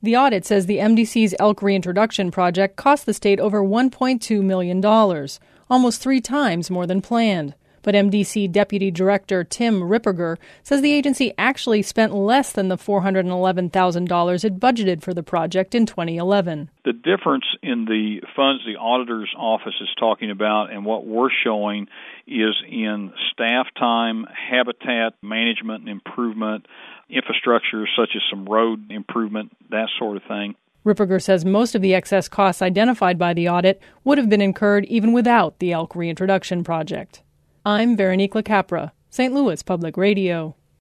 The audit says the MDC's elk reintroduction project cost the state over $1.2 million, almost 3 times more than planned. But MDC Deputy Director Tim Ripperger says the agency actually spent less than the $411,000 it budgeted for the project in 2011. The difference in the funds the auditor's office is talking about and what we're showing is in staff time, habitat management and improvement, infrastructure such as some road improvement, that sort of thing. Ripperger says most of the excess costs identified by the audit would have been incurred even without the elk reintroduction project. I'm Veronique LaCapra, St. Louis Public Radio.